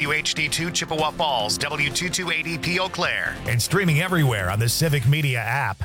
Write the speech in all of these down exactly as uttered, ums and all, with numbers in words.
W H D two Chippewa Falls, W two two eight zero P Eau Claire, and streaming everywhere on the Civic Media app.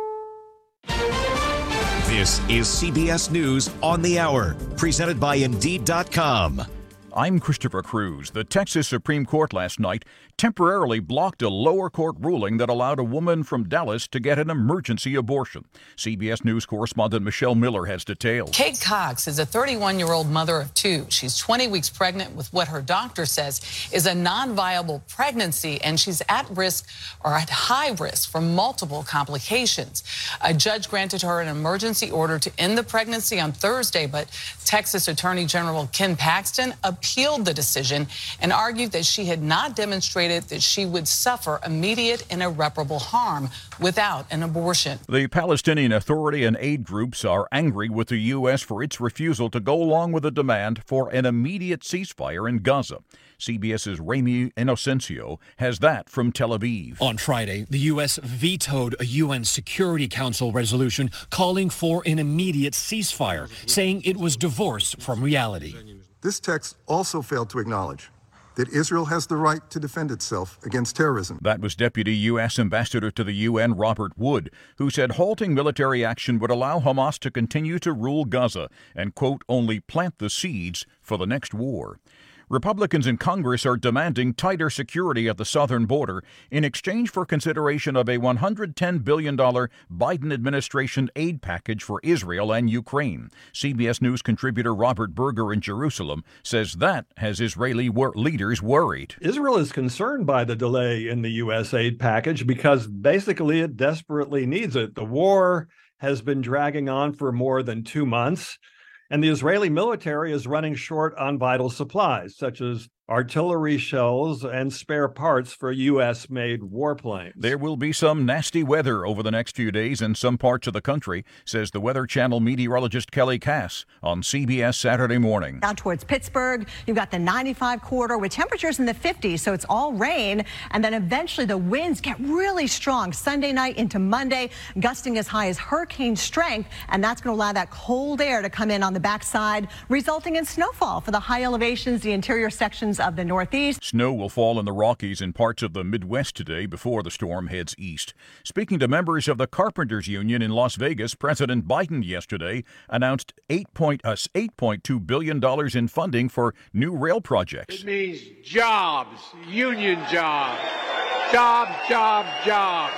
This is C B S News on the Hour, presented by Indeed dot com. I'm Christopher Cruz. The Texas Supreme Court last night temporarily blocked a lower court ruling that allowed a woman from Dallas to get an emergency abortion. C B S News correspondent Michelle Miller has details. Kate Cox is a thirty-one-year-old mother of two. She's twenty weeks pregnant with what her doctor says is a non-viable pregnancy, and she's at risk or at high risk for multiple complications. A judge granted her an emergency order to end the pregnancy on Thursday, but Texas Attorney General Ken Paxton appealed the decision and argued that she had not demonstrated that she would suffer immediate and irreparable harm without an abortion. The Palestinian Authority and aid groups are angry with the U S for its refusal to go along with a demand for an immediate ceasefire in Gaza. CBS's Rami Inocencio has that from Tel Aviv. On Friday, the U S vetoed a U N Security Council resolution calling for an immediate ceasefire, saying it was divorced from reality. This text also failed to acknowledge that Israel has the right to defend itself against terrorism. That was Deputy U S Ambassador to the U N Robert Wood, who said halting military action would allow Hamas to continue to rule Gaza and, quote, only plant the seeds for the next war. Republicans in Congress are demanding tighter security at the southern border in exchange for consideration of a one hundred ten billion dollars Biden administration aid package for Israel and Ukraine. C B S News contributor Robert Berger in Jerusalem says that has Israeli wor- leaders worried. Israel is concerned by the delay in the U S aid package because basically it desperately needs it. The war has been dragging on for more than two months. And the Israeli military is running short on vital supplies, such as artillery shells and spare parts for U S-made warplanes. There will be some nasty weather over the next few days in some parts of the country, says the Weather Channel meteorologist Kelly Cass on C B S Saturday Morning. Down towards Pittsburgh, you've got the ninety-five corridor with temperatures in the fifties, so it's all rain. And then eventually the winds get really strong Sunday night into Monday, gusting as high as hurricane strength. And that's going to allow that cold air to come in on the backside, resulting in snowfall for the high elevations, the interior sections of the Northeast. Snow will fall in the Rockies and parts of the Midwest today before the storm heads east. Speaking to members of the Carpenters Union in Las Vegas, President Biden yesterday announced eight point two billion dollars in funding for new rail projects. It means jobs, union jobs, jobs, jobs, jobs.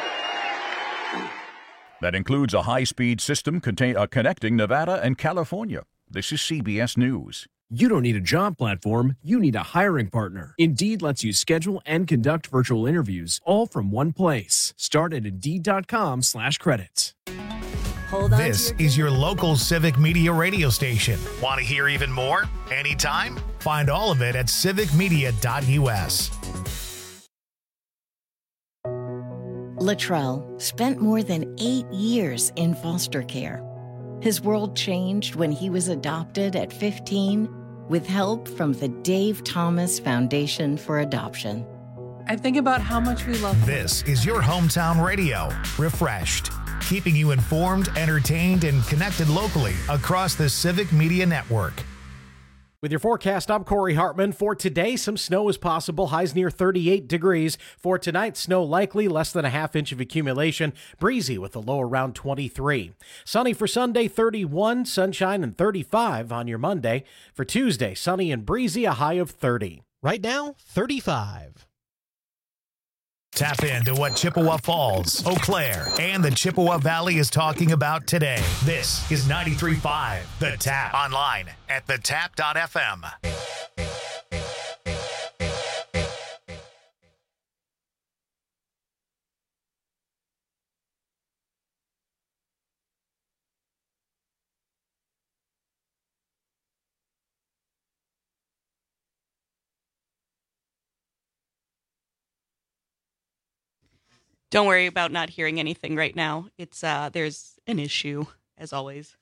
That includes a high-speed system contain, uh, connecting Nevada and California. This is C B S News. You don't need a job platform, you need a hiring partner. Indeed lets you schedule and conduct virtual interviews all from one place. Start at Indeed.com slash credits. This is your local Civic Media radio station. Want to hear even more? Anytime? Find all of it at civic media dot U S. Latrell spent more than eight years in foster care. His world changed when he was adopted at fifteen with help from the Dave Thomas Foundation for Adoption. I think about how much we love him. This is your hometown radio, refreshed, keeping you informed, entertained, and connected locally across the Civic Media Network. With your forecast, I'm Corey Hartman. For today, some snow is possible, highs near thirty-eight degrees. For tonight, snow likely, less than a half inch of accumulation, breezy with a low around twenty-three. Sunny for Sunday, thirty-one, sunshine and thirty-five on your Monday. For Tuesday, sunny and breezy, a high of thirty. Right now, thirty-five. Tap into what Chippewa Falls, Eau Claire, and the Chippewa Valley is talking about today. This is ninety-three point five The Tap. Online at the tap dot f m. Don't worry about not hearing anything right now. It's uh, there's an issue, as always.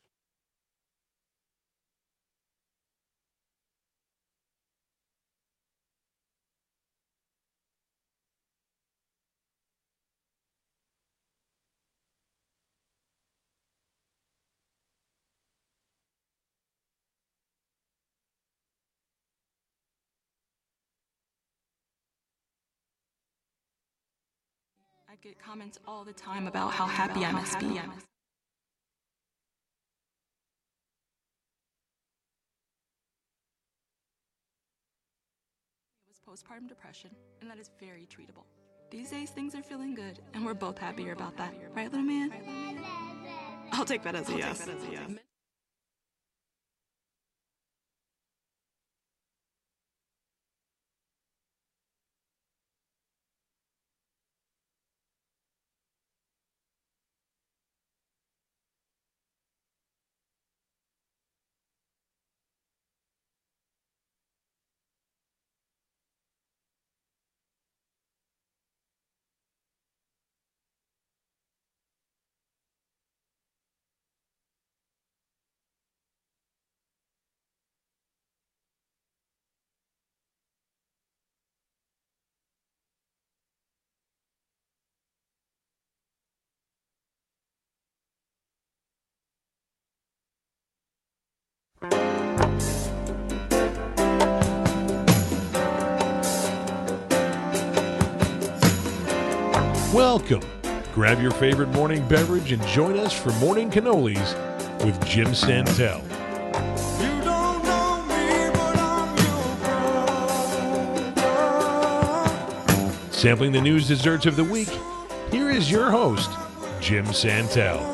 I get comments all the time about how happy I must be. It was postpartum depression, and that is very treatable. These days, things are feeling good, and we're both happier about that. Right, little man? I'll take that as a yes. Welcome. Grab your favorite morning beverage and join us for Morning Cannolis with Jim Santel. You don't know me, but I'm your brother. Sampling the news desserts of the week, here is your host, Jim Santel.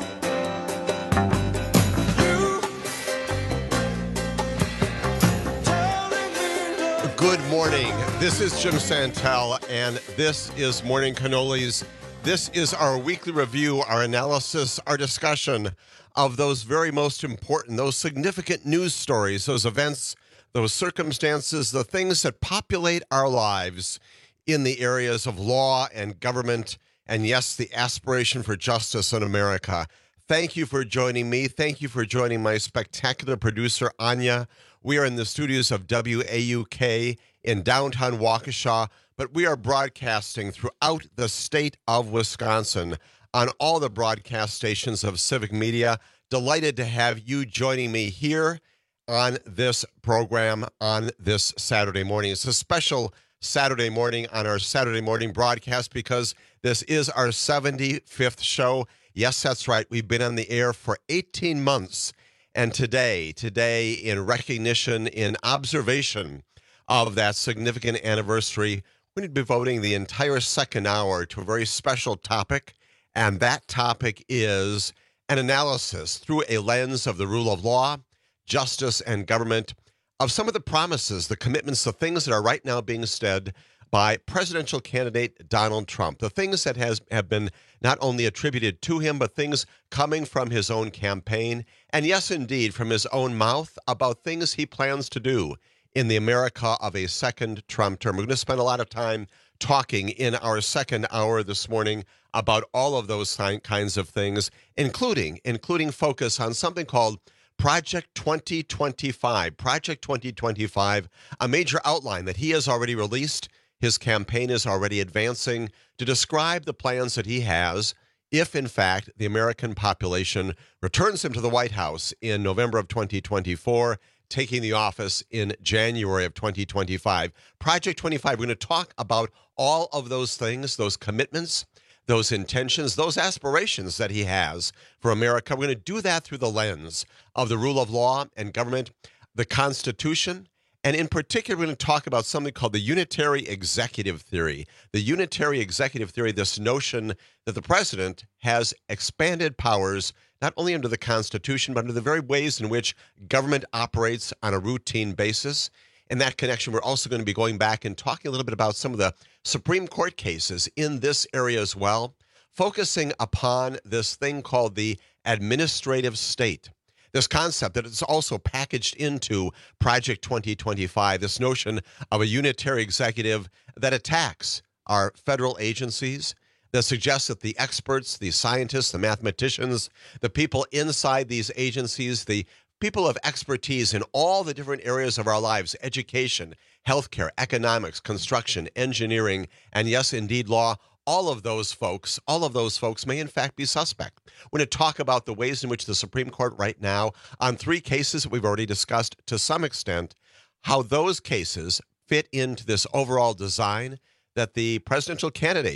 Good morning. This is Jim Santel, and this is Morning Cannolis. This is our weekly review, our analysis, our discussion of those very most important, those significant news stories, those events, those circumstances, the things that populate our lives in the areas of law and government, and yes, the aspiration for justice in America. Thank you for joining me. Thank you for joining my spectacular producer, Anya. We are in the studios of W A U K in downtown Waukesha, but we are broadcasting throughout the state of Wisconsin on all the broadcast stations of Civic Media. Delighted to have you joining me here on this program on this Saturday morning. It's a special Saturday morning on our Saturday morning broadcast because this is our seventy-fifth show. Yes, that's right. We've been on the air for eighteen months. And today, today, in recognition, in observation of that significant anniversary, we're going to be devoting the entire second hour to a very special topic. And that topic is an analysis through a lens of the rule of law, justice, and government of some of the promises, the commitments, the things that are right now being said by presidential candidate Donald Trump, the things that has have been not only attributed to him, but things coming from his own campaign, and yes, indeed, from his own mouth about things he plans to do in the America of a second Trump term. We're going to spend a lot of time talking in our second hour this morning about all of those kinds of things, including, including focus on something called Project twenty twenty-five. Project twenty twenty-five, a major outline that he has already released. His campaign is already advancing to describe the plans that he has if, in fact, the American population returns him to the White House in November of twenty twenty-four, taking the office in January of twenty twenty-five. Project twenty-five, we're going to talk about all of those things, those commitments, those intentions, those aspirations that he has for America. We're going to do that through the lens of the rule of law and government, the Constitution, and in particular, we're going to talk about something called the unitary executive theory. The unitary executive theory, this notion that the president has expanded powers not only under the Constitution, but under the very ways in which government operates on a routine basis. In that connection, we're also going to be going back and talking a little bit about some of the Supreme Court cases in this area as well, focusing upon this thing called the administrative state. This concept that is also packaged into Project twenty twenty-five, this notion of a unitary executive that attacks our federal agencies, that suggests that the experts, the scientists, the mathematicians, the people inside these agencies, the people of expertise in all the different areas of our lives, education, healthcare, economics, construction, engineering, and yes, indeed, law, all of those folks, all of those folks may in fact be suspect. We're going to talk about the ways in which the Supreme Court right now, on three cases that we've already discussed to some extent, how those cases fit into this overall design that the presidential candidate,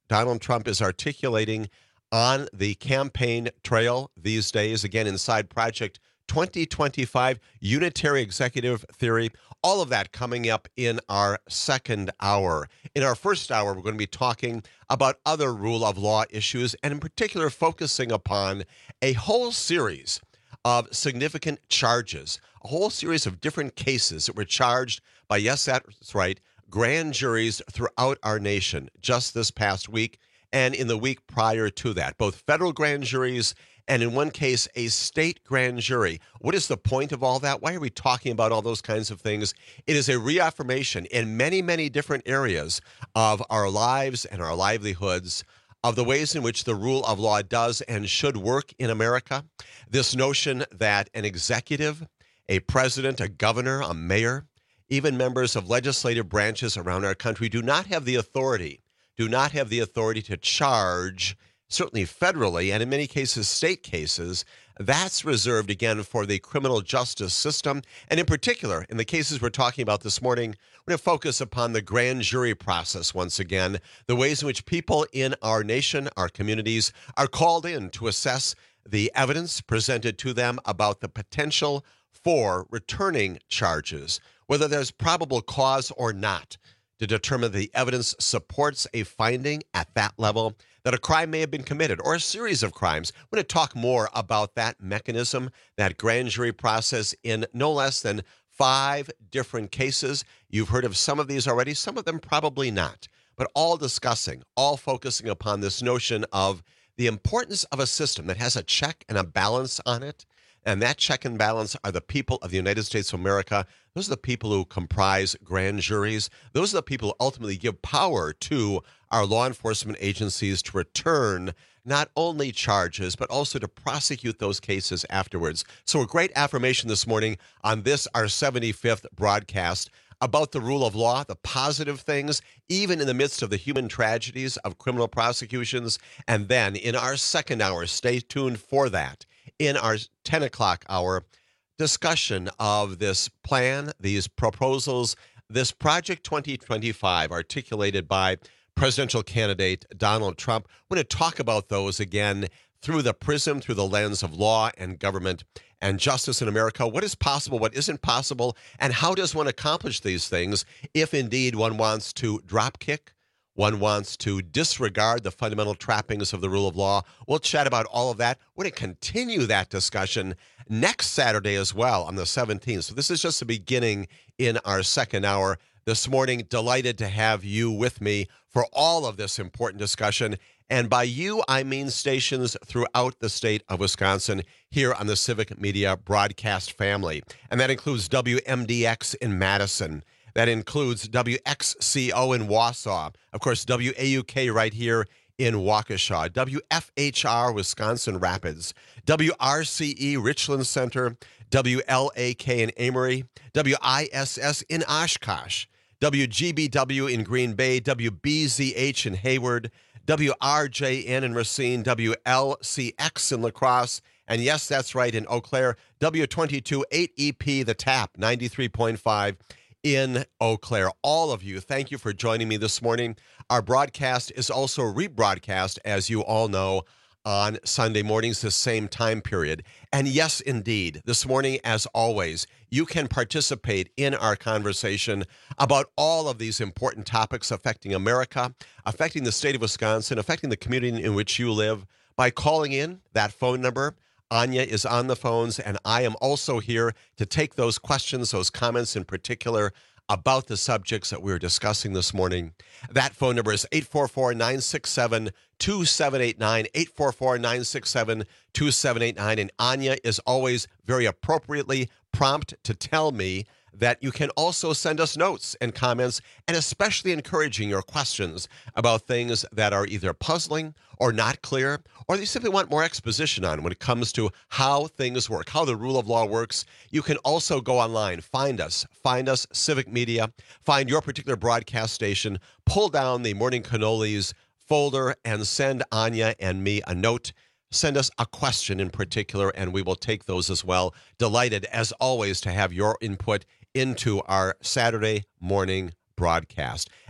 Donald Trump is articulating on the campaign trail these days, again, inside Project twenty twenty-five, Unitary Executive Theory, all of that coming up in our second hour. In our first hour, we're going to be talking about other rule of law issues, and in particular, focusing upon a whole series of significant charges, a whole series of different cases that were charged by, yes, that's right, grand juries throughout our nation just this past week and in the week prior to that, both federal grand juries and in one case, a state grand jury. What is the point of all that? Why are we talking about all those kinds of things? It is a reaffirmation in many, many different areas of our lives and our livelihoods of the ways in which the rule of law does and should work in America. This notion that an executive, a president, a governor, a mayor, even members of legislative branches around our country do not have the authority, do not have the authority to charge, certainly federally, and in many cases, state cases. That's reserved, again, for the criminal justice system. And in particular, in the cases we're talking about this morning, we're going to focus upon the grand jury process once again, the ways in which people in our nation, our communities, are called in to assess the evidence presented to them about the potential for returning charges, whether there's probable cause or not, to determine the evidence supports a finding at that level that a crime may have been committed or a series of crimes. We're going to talk more about that mechanism, that grand jury process, in no less than five different cases. You've heard of some of these already, some of them probably not, but all discussing, all focusing upon this notion of the importance of a system that has a check and a balance on it. And that check and balance are the people of the United States of America. Those are the people who comprise grand juries. Those are the people who ultimately give power to our law enforcement agencies to return not only charges, but also to prosecute those cases afterwards. So a great affirmation this morning on this, our seventy-fifth broadcast, about the rule of law, the positive things, even in the midst of the human tragedies of criminal prosecutions. And then in our second hour, stay tuned for that, in our ten o'clock hour, discussion of this plan, these proposals, this Project twenty twenty-five articulated by presidential candidate Donald Trump. We're going to talk about those again through the prism, through the lens of law and government and justice in America. What is possible, what isn't possible, and how does one accomplish these things if indeed one wants to drop kick, one wants to disregard the fundamental trappings of the rule of law. We'll chat about all of that. We're going to continue that discussion next Saturday as well on the seventeenth. So this is just the beginning in our second hour. This morning, delighted to have you with me for all of this important discussion. And by you, I mean stations throughout the state of Wisconsin here on the Civic Media broadcast family. And that includes W M D X in Madison. That includes W X C O in Wausau. Of course, W A U K right here in Waukesha. W F H R Wisconsin Rapids. W R C E Richland Center. W L A K in Amory. W I S S in Oshkosh. W G B W in Green Bay. W B Z H in Hayward. W R J N in Racine. W L C X in La Crosse. And yes, that's right, in Eau Claire. W twenty-two eight E P, The Tap, ninety-three point five in Eau Claire. All of you, thank you for joining me this morning. Our broadcast is also rebroadcast, as you all know, on Sunday mornings, the same time period. And yes, indeed, this morning, as always, you can participate in our conversation about all of these important topics affecting America, affecting the state of Wisconsin, affecting the community in which you live by calling in that phone number. Anya is on the phones, and I am also here to take those questions, those comments in particular, about the subjects that we're discussing this morning. That phone number is eight four four, nine six seven, two seven eight nine, eight four four, nine six seven, two seven eight nine. And Anya is always very appropriately prompt to tell me that you can also send us notes and comments, and especially encouraging your questions about things that are either puzzling or not clear, or you simply want more exposition on when it comes to how things work, how the rule of law works. You can also go online, find us, find us, Civic Media, find your particular broadcast station, pull down the Morning Cannolis folder, and send Anya and me a note. Send us a question in particular, and we will take those as well. Delighted, as always, to have your input into our Saturday morning broadcast.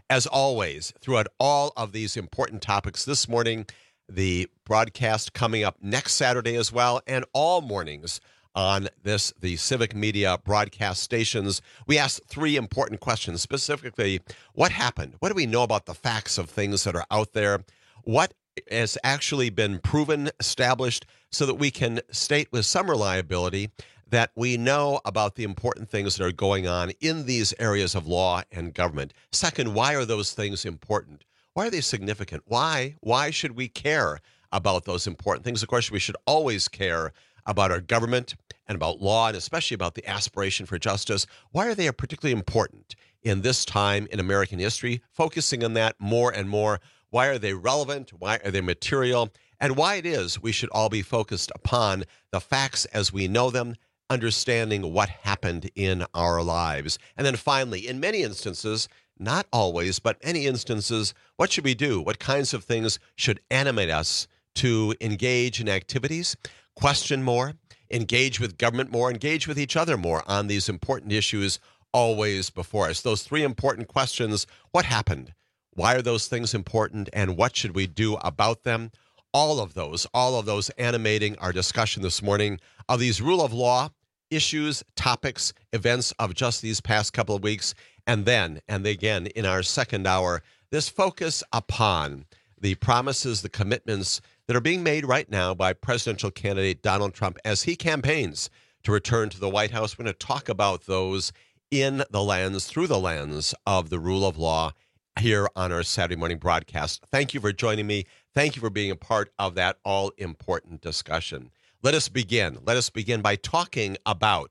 As always, throughout all of these important topics this morning, the broadcast coming up next Saturday as well, and all mornings on this, the Civic Media broadcast stations, we ask three important questions, specifically, what happened? What do we know about the facts of things that are out there? What has actually been proven, established, so that we can state with some reliability that we know about the important things that are going on in these areas of law and government. Second, why are those things important? Why are they significant? Why? Why should we care about those important things? Of course, we should always care about our government and about law, and especially about the aspiration for justice. Why are they particularly important in this time in American history? Focusing on that more and more. Why are they relevant? Why are they material? And why it is we should all be focused upon the facts as we know them, understanding what happened in our lives. And then finally, in many instances, not always, but many instances, what should we do? What kinds of things should animate us to engage in activities, question more, engage with government more, engage with each other more on these important issues always before us? Those three important questions: what happened? Why are those things important? And what should we do about them? All of those, all of those animating our discussion this morning of these rule of law issues, topics, events of just these past couple of weeks. And then, and again, in our second hour, this focus upon the promises, the commitments that are being made right now by presidential candidate Donald Trump as he campaigns to return to the White House. We're going to talk about those in the lens, through the lens of the rule of law here on our Saturday morning broadcast. Thank you for joining me. Thank you for being a part of that all-important discussion. Let us begin. Let us begin by talking about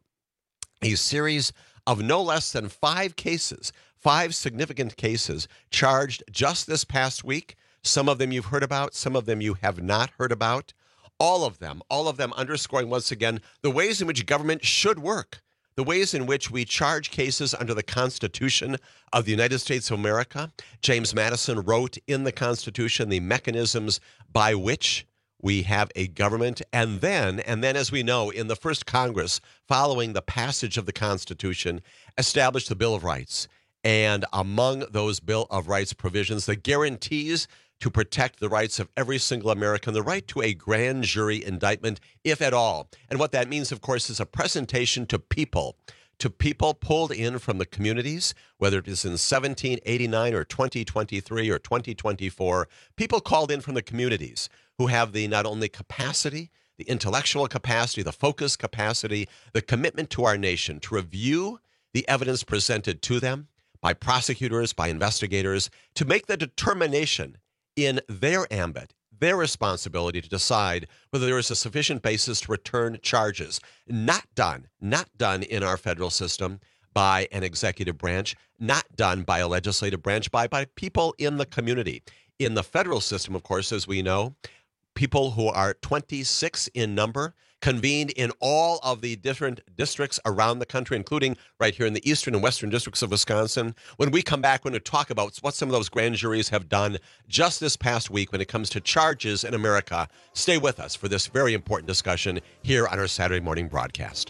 a series of no less than five cases, five significant cases charged just this past week. Some of them you've heard about, some of them you have not heard about. All of them, all of them underscoring once again the ways in which government should work, the ways in which we charge cases under the Constitution of the United States of America. James Madison wrote in the Constitution the mechanisms by which we have a government. And then, and then, as we know, in the first Congress, following the passage of the Constitution, established the Bill of Rights. And among those Bill of Rights provisions, the guarantees to protect the rights of every single American, the right to a grand jury indictment, if at all. And what that means, of course, is a presentation to people, to people pulled in from the communities, whether it is in seventeen eighty-nine or twenty twenty-three or twenty twenty-four, people called in from the communities who have the not only capacity, the intellectual capacity, the focus capacity, the commitment to our nation to review the evidence presented to them by prosecutors, by investigators, to make the determination in their ambit, their responsibility to decide whether there is a sufficient basis to return charges. Not done, not done in our federal system by an executive branch, not done by a legislative branch, by, by people in the community. In the federal system, of course, as we know, people who are twenty-six in number, convened in all of the different districts around the country, including right here in the eastern and western districts of Wisconsin. When we come back, we're going to talk about what some of those grand juries have done just this past week when it comes to charges in America. Stay with us for this very important discussion here on our Saturday morning broadcast.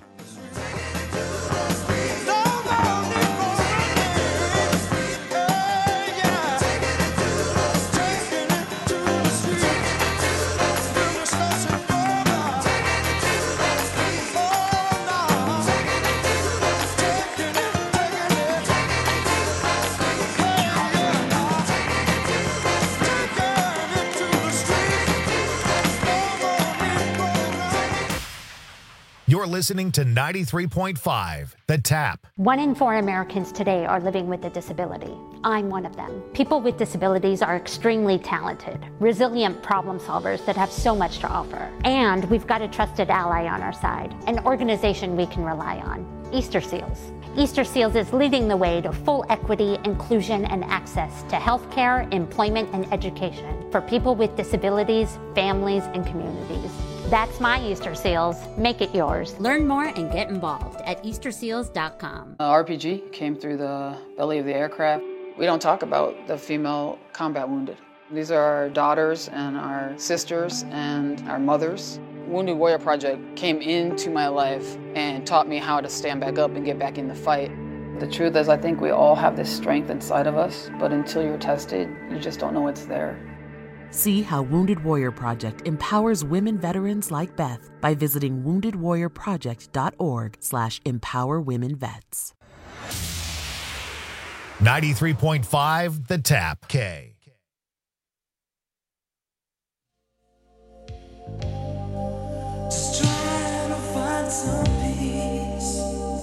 You're listening to ninety-three point five, The Tap. One in four Americans today are living with a disability. I'm one of them. People with disabilities are extremely talented, resilient problem solvers that have so much to offer. And we've got a trusted ally on our side, an organization we can rely on, Easter Seals. Easter Seals is leading the way to full equity, inclusion, and access to healthcare, employment, and education for people with disabilities, families, and communities. That's my Easter Seals. Make it yours. Learn more and get involved at easter seals dot com. Uh, R P G came through the belly of the aircraft. We don't talk about the female combat wounded. These are our daughters and our sisters and our mothers. Wounded Warrior Project came into my life and taught me how to stand back up and get back in the fight. The truth is, I think we all have this strength inside of us, but until you're tested, you just don't know it's there. See how Wounded Warrior Project empowers women veterans like Beth by visiting wounded warrior project dot org slash empower women vets. ninety-three point five The Tap. K. Just trying to find some peace.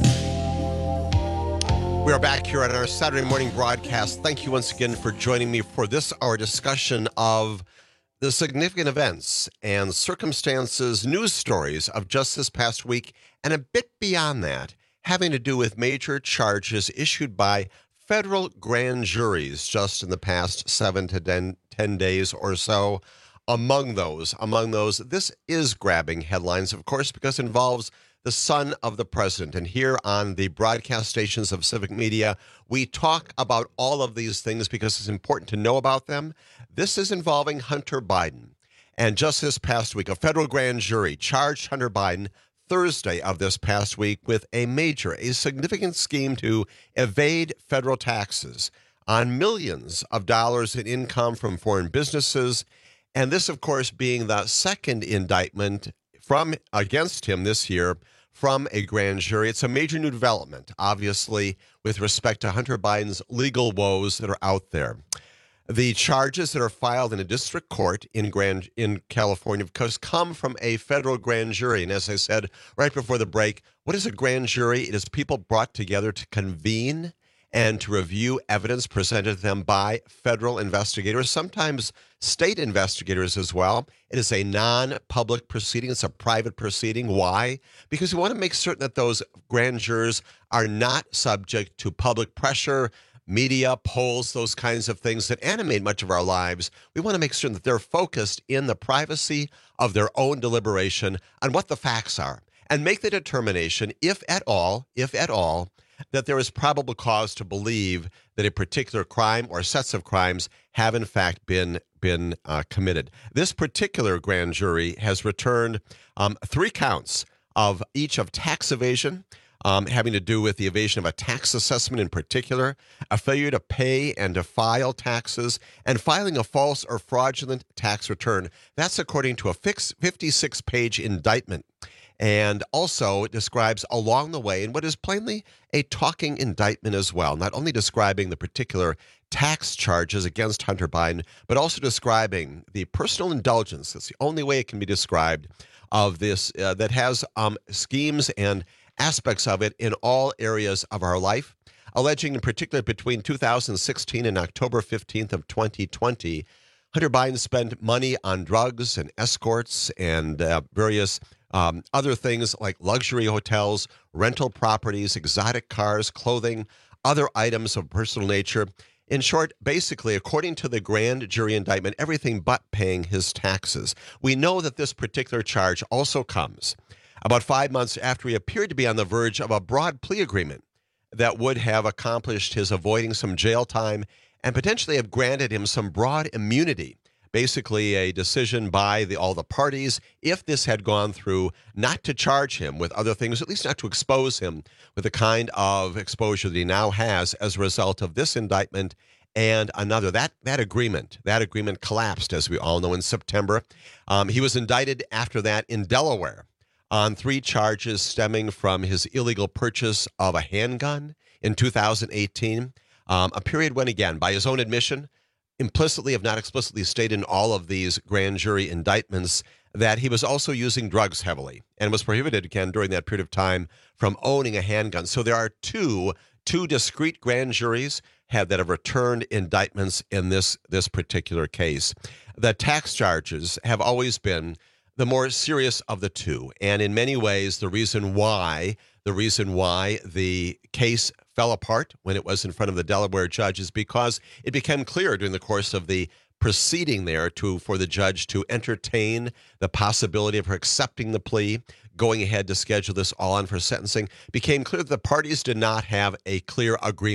We are back here on our Saturday morning broadcast. Thank you once again for joining me for this, our discussion of the significant events and circumstances, news stories of just this past week, and a bit beyond that, having to do with major charges issued by federal grand juries just in the past seven to ten, ten days or so. Among those, among those, this is grabbing headlines, of course, because it involves the son of the president. And here on the broadcast stations of Civic Media, we talk about all of these things because it's important to know about them. This is involving Hunter Biden. And just this past week, a federal grand jury charged Hunter Biden Thursday of this past week with a major, a significant scheme to evade federal taxes on millions of dollars in income from foreign businesses. And this, of course, being the second indictment from against him this year from a grand jury. It's a major new development, obviously, with respect to Hunter Biden's legal woes that are out there. The charges that are filed in a district court in Grand in California, of course, come from a federal grand jury. And as I said right before the break, what is a grand jury? It is people brought together to convene and to review evidence presented to them by federal investigators, sometimes state investigators as well. It is a non-public proceeding. It's a private proceeding. Why? Because we want to make certain that those grand jurors are not subject to public pressure, media, polls, those kinds of things that animate much of our lives. We want to make sure that they're focused in the privacy of their own deliberation on what the facts are and make the determination, if at all, if at all, that there is probable cause to believe that a particular crime or sets of crimes have in fact been been uh, committed. This particular grand jury has returned um, three counts of each of tax evasion, um, having to do with the evasion of a tax assessment in particular, a failure to pay and to file taxes, and filing a false or fraudulent tax return. That's according to a fifty-six page indictment. And also it describes along the way, and what is plainly a talking indictment as well, not only describing the particular tax charges against Hunter Biden, but also describing the personal indulgence, that's the only way it can be described, of this uh, that has um, schemes and aspects of it in all areas of our life, alleging in particular between two thousand sixteen and October fifteenth of twenty twenty, Hunter Biden spent money on drugs and escorts and uh, various Um, other things like luxury hotels, rental properties, exotic cars, clothing, other items of personal nature. In short, basically, according to the grand jury indictment, everything but paying his taxes. We know that this particular charge also comes about five months after he appeared to be on the verge of a broad plea agreement that would have accomplished his avoiding some jail time and potentially have granted him some broad immunity. Basically a decision by the, all the parties, if this had gone through, not to charge him with other things, at least not to expose him with the kind of exposure that he now has as a result of this indictment and another. That that agreement, that agreement collapsed, as we all know, in September. Um, he was indicted after that in Delaware on three charges stemming from his illegal purchase of a handgun in two thousand eighteen, um, a period when, again, by his own admission, implicitly, if not explicitly stated in all of these grand jury indictments, that he was also using drugs heavily and was prohibited again during that period of time from owning a handgun. So there are two, two discrete grand juries have that have returned indictments in this, this particular case. The tax charges have always been the more serious of the two. And in many ways, the reason why, the reason why the case fell apart when it was in front of the Delaware judge is because it became clear during the course of the proceeding there to for the judge to entertain the possibility of her accepting the plea, going ahead to schedule this all on for sentencing, became clear that the parties did not have a clear agreement.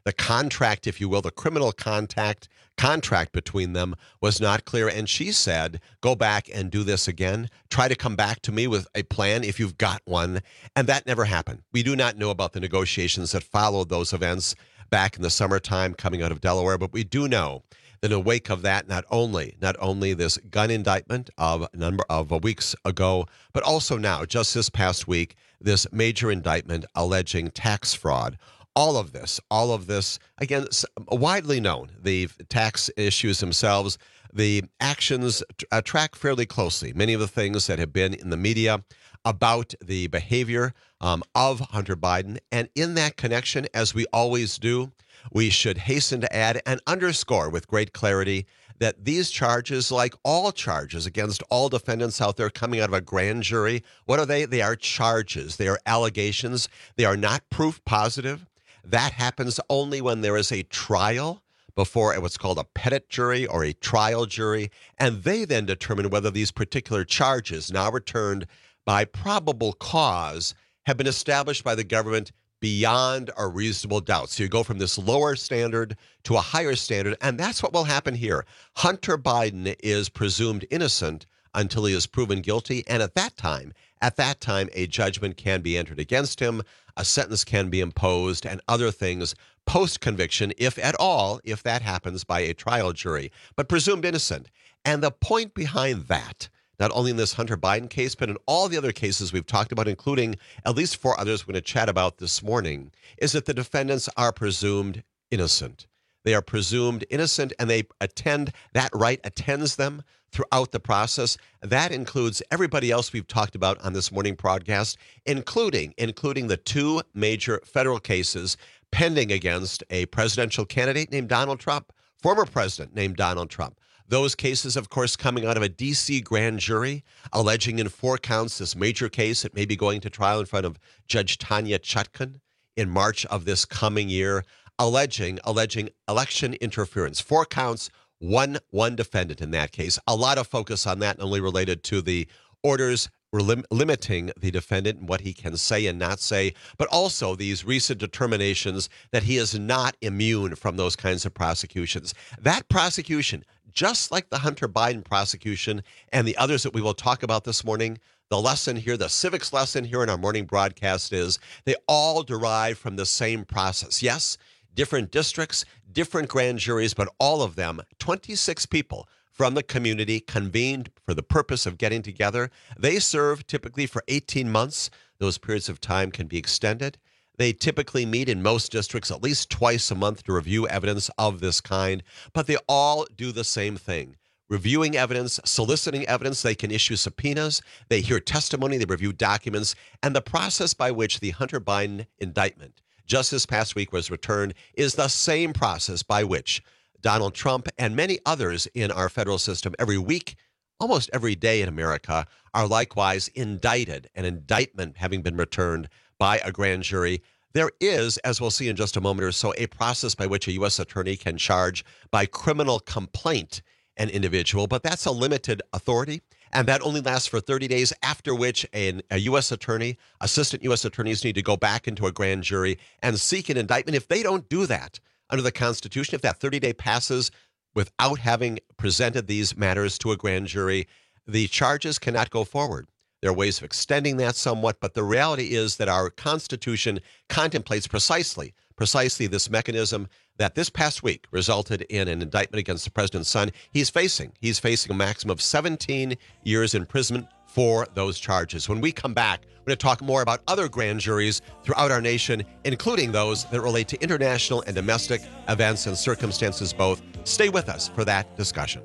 The contract, if you will, the criminal contact contract between them was not clear. And she said, go back and do this again. Try to come back to me with a plan if you've got one. And that never happened. We do not know about the negotiations that followed those events back in the summertime coming out of Delaware, but we do know that in the wake of that, not only not only this gun indictment of a number of weeks ago, but also now, just this past week, this major indictment alleging tax fraud. All of this, all of this, again, widely known, the tax issues themselves, the actions uh, track fairly closely. Many of the things that have been in the media about the behavior um, of Hunter Biden. And in that connection, as we always do, we should hasten to add and underscore with great clarity that these charges, like all charges against all defendants out there coming out of a grand jury, what are they? They are charges. They are allegations. They are not proof positive. That happens only when there is a trial before what's called a petit jury or a trial jury, and they then determine whether these particular charges, now returned by probable cause, have been established by the government beyond a reasonable doubt. So you go from this lower standard to a higher standard, and that's what will happen here. Hunter Biden is presumed innocent until he is proven guilty, and at that time, at that time, a judgment can be entered against him, a sentence can be imposed, and other things post-conviction, if at all, if that happens by a trial jury, but presumed innocent. And the point behind that, not only in this Hunter Biden case, but in all the other cases we've talked about, including at least four others we're going to chat about this morning, is that the defendants are presumed innocent. They are presumed innocent, and they attend, that right attends them throughout the process. That includes everybody else we've talked about on this morning broadcast, including, including the two major federal cases pending against a presidential candidate named Donald Trump, former president named Donald Trump. Those cases, of course, coming out of a D C grand jury, alleging in four counts this major case that may be going to trial in front of Judge Tanya Chutkan in March of this coming year, alleging alleging election interference. Four counts, one one defendant in that case. A lot of focus on that, not only related to the orders lim- limiting the defendant and what he can say and not say, but also these recent determinations that he is not immune from those kinds of prosecutions. That prosecution, just like the Hunter Biden prosecution and the others that we will talk about this morning, the lesson here, the civics lesson here in our morning broadcast is they all derive from the same process. Yes, different districts, different grand juries, but all of them, twenty-six people from the community convened for the purpose of getting together. They serve typically for eighteen months. Those periods of time can be extended. They typically meet in most districts at least twice a month to review evidence of this kind, but they all do the same thing. Reviewing evidence, soliciting evidence, they can issue subpoenas, they hear testimony, they review documents, and the process by which the Hunter Biden indictment just this past week was returned is the same process by which Donald Trump and many others in our federal system every week, almost every day in America, are likewise indicted, an indictment having been returned by a grand jury. There is, as we'll see in just a moment or so, a process by which a U S attorney can charge by criminal complaint an individual, but that's a limited authority, and that only lasts for thirty days, after which an, a U S attorney, assistant U S attorneys need to go back into a grand jury and seek an indictment. If they don't do that under the Constitution, if that thirty-day passes without having presented these matters to a grand jury, the charges cannot go forward. There are ways of extending that somewhat, but the reality is that our Constitution contemplates precisely, precisely this mechanism that this past week resulted in an indictment against the president's son. He's facing, he's facing a maximum of seventeen years imprisonment for those charges. When we come back, we're going to talk more about other grand juries throughout our nation, including those that relate to international and domestic events and circumstances both. Stay with us for that discussion.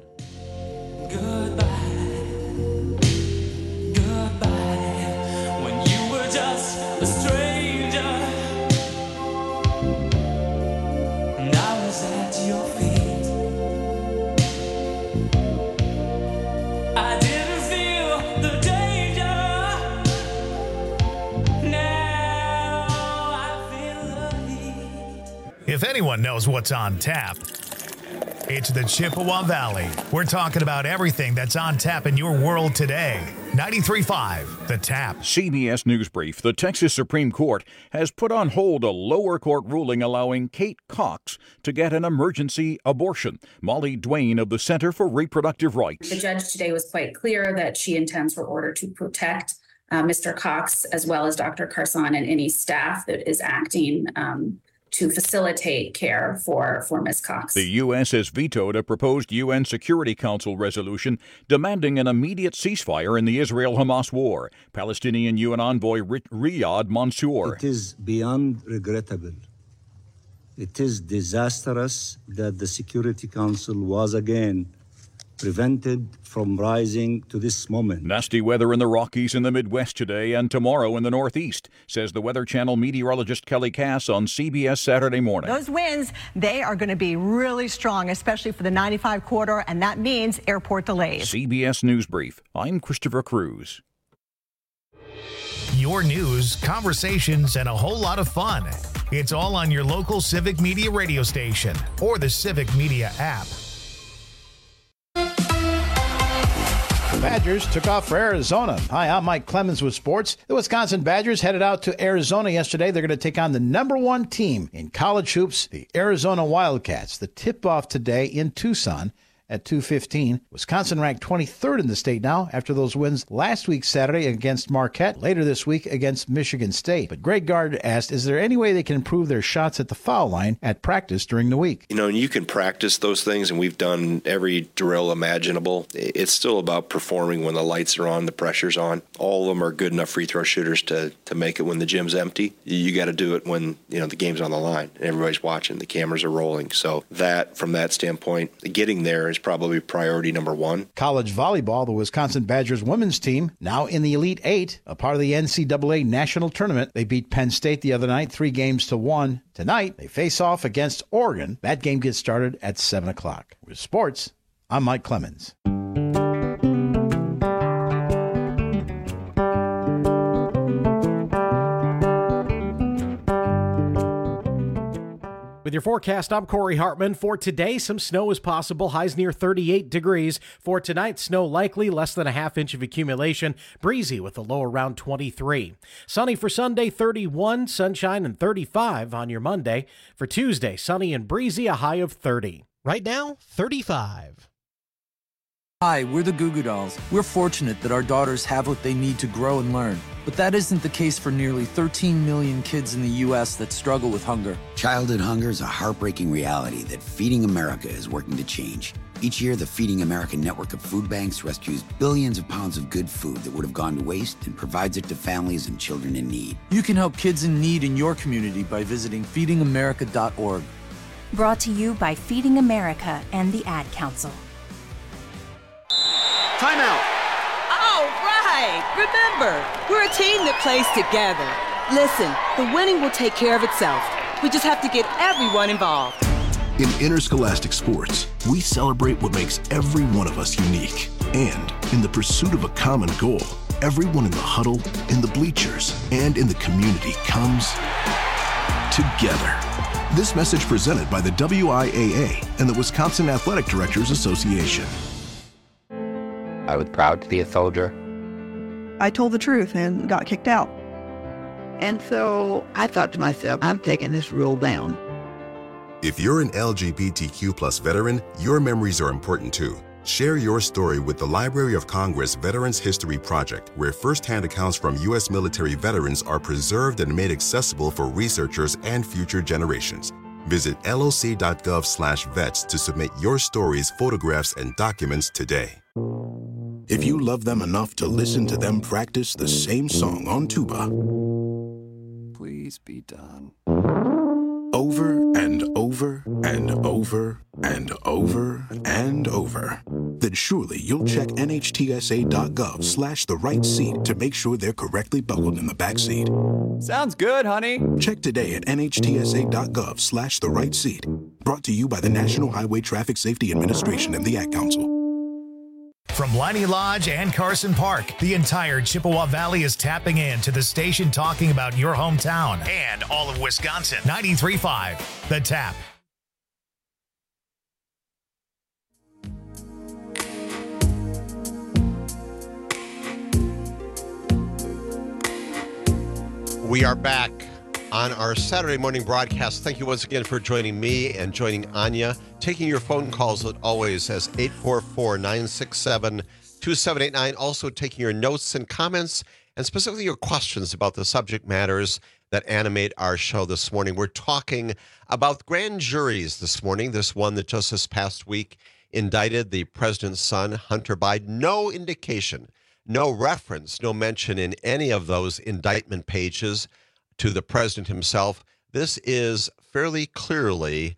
Goodbye. Just a stranger, now is at your feet. I didn't feel the danger, now I feel the heat. If anyone knows what's on tap, it's the Chippewa Valley. We're talking about everything that's on tap in your world today. ninety-three point five, The Tap. C B S News Brief. The Texas Supreme Court has put on hold a lower court ruling allowing Kate Cox to get an emergency abortion. Molly Duane of the Center for Reproductive Rights. The judge today was quite clear that she intends her order to protect uh, Mister Cox as well as Doctor Carson and any staff that is acting um, to facilitate care for, for Miz Cox. The U S has vetoed a proposed U N Security Council resolution demanding an immediate ceasefire in the Israel-Hamas war. Palestinian U N envoy Riyad Mansour. It is beyond regrettable. It is disastrous that the Security Council was again prevented from rising to this moment. Nasty weather in the Rockies and the Midwest today and tomorrow in the Northeast, says the Weather Channel meteorologist Kelly Cass on C B S Saturday Morning. Those winds, they are going to be really strong, especially for the ninety-five corridor, and that means airport delays. C B S News Brief. I'm Christopher Cruz. Your news, conversations, and a whole lot of fun. It's all on your local Civic Media radio station or the Civic Media app. The Badgers took off for Arizona. Hi, I'm Mike Clemens with sports. The Wisconsin Badgers headed out to Arizona yesterday. They're going to take on the number one team in college hoops, the Arizona Wildcats. The tip-off today in Tucson at two fifteen. Wisconsin ranked twenty-third in the state now after those wins last week Saturday against Marquette, later this week against Michigan State. But Greg Gard asked, is there any way they can improve their shots at the foul line at practice during the week? You know, and you can practice those things, and we've done every drill imaginable. It's still about performing when the lights are on, the pressure's on. All of them are good enough free throw shooters to, to make it when the gym's empty. You got to do it when, you know, the game's on the line and everybody's watching, the cameras are rolling. So that, from that standpoint, getting there is probably priority number one. College volleyball, the Wisconsin Badgers women's team, now in the Elite Eight, a part of the N C double A National Tournament. They beat Penn State the other night, three games to one. Tonight, they face off against Oregon. That game gets started at seven o'clock. With sports, I'm Mike Clemens. With your forecast, I'm Corey Hartman. For today, some snow is possible. Highs near thirty-eight degrees. For tonight, snow likely, less than a half inch of accumulation. Breezy with a low around twenty-three. Sunny for Sunday, thirty-one. Sunshine and thirty-five on your Monday. For Tuesday, sunny and breezy, a high of thirty. Right now, thirty-five. Hi, we're the Goo Goo Dolls. We're fortunate that our daughters have what they need to grow and learn. But that isn't the case for nearly thirteen million kids in the U S that struggle with hunger. Childhood hunger is a heartbreaking reality that Feeding America is working to change. Each year, the Feeding America network of food banks rescues billions of pounds of good food that would have gone to waste and provides it to families and children in need. You can help kids in need in your community by visiting feeding america dot org. Brought to you by Feeding America and the Ad Council. Timeout. All right. Remember, we're a team that plays together. Listen, the winning will take care of itself. We just have to get everyone involved. In interscholastic sports, we celebrate what makes every one of us unique. And in the pursuit of a common goal, everyone in the huddle, in the bleachers, and in the community comes together. This message presented by the W I A A and the Wisconsin Athletic Directors Association. I was proud to be a soldier. I told the truth and got kicked out. And so I thought to myself, I'm taking this rule down. If you're an L G B T Q plus veteran, your memories are important too. Share your story with the Library of Congress Veterans History Project, where firsthand accounts from U S military veterans are preserved and made accessible for researchers and future generations. Visit L O C dot gov slash vets to submit your stories, photographs, and documents today. If you love them enough to listen to them practice the same song on tuba, please be done. Over and over and over and over and over, then surely you'll check N H T S A dot gov slash the right seat to make sure they're correctly buckled in the back seat. Sounds good, honey. Check today at N H T S A dot gov slash the right seat. Brought to you by the National Highway Traffic Safety Administration and the Ad Council. From Leinie Lodge and Carson Park, the entire Chippewa Valley is tapping in to the station talking about your hometown and all of Wisconsin. ninety-three point five, The Tap. We are back on our Saturday morning broadcast. Thank you once again for joining me and joining Anya. Taking your phone calls as always as eight four four, nine six seven, two seven eight nine. Also taking your notes and comments and specifically your questions about the subject matters that animate our show this morning. We're talking about grand juries this morning. This one that just this past week indicted the president's son, Hunter Biden. No indication, no reference, no mention in any of those indictment pages to the president himself. This is fairly clearly